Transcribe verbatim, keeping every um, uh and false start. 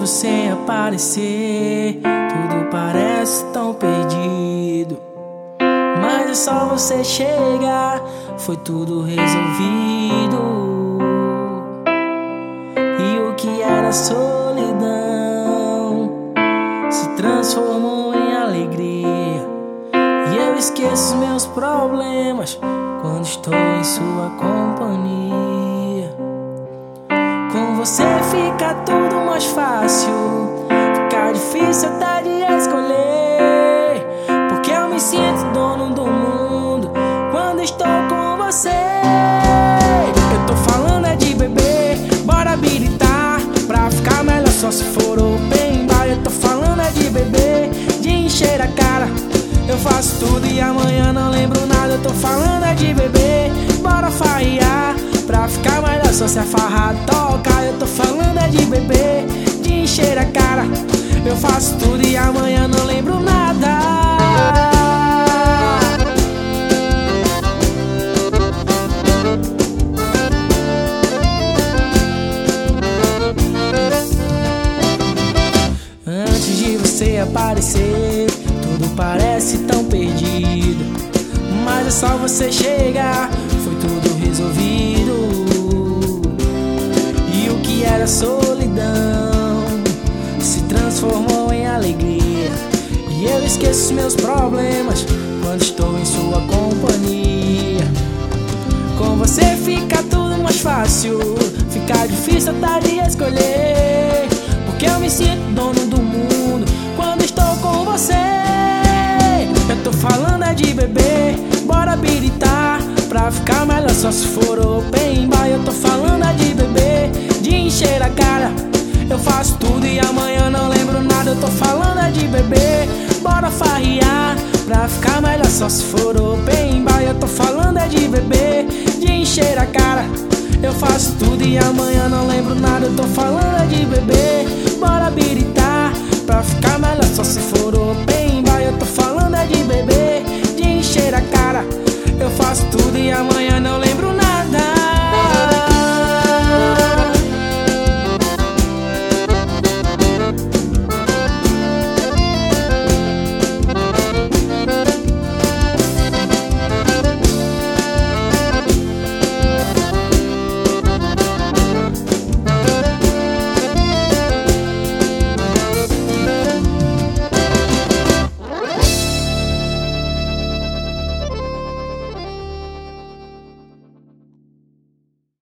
você aparecer, tudo parece tão perdido. Mas é só você chegar, foi tudo resolvido. E o que era solidão se transformou em alegria. E eu esqueço meus problemas quando estou em sua companhia. Com você fica tudo mais fácil, fica difícil até de escolher, porque eu me sinto dono do mundo quando estou com você. Eu tô falando é de beber, bora habilitar pra ficar melhor só se for open bar. Eu tô falando é de beber, de encher a cara, eu faço tudo e amanhã não lembro nada. Eu tô falando é de beber, bora farrear pra ficar melhor só se a farra toca. Eu tô falando é de beber, de encher a cara, eu faço tudo e amanhã não lembro nada. Antes de você aparecer, tudo parece tão perdido. Mas é só você chegar, foi tudo resolvido. E o que era solidão se transformou em alegria. E eu esqueço meus problemas quando estou em sua companhia. Com você fica tudo mais fácil, fica difícil até de escolher, porque eu me sinto dono do mundo quando estou com você. Eu tô falando é de beber, bora habilitar pra ficar melhor só se for open bar. Eu tô falando é de beber, de encher a cara, eu faço tudo e amanhã não lembro nada. Eu tô falando é de beber, bora farrear pra ficar melhor só se for open bar. Eu tô falando é de beber, de encher a cara, eu faço tudo e amanhã não lembro nada. Eu tô falando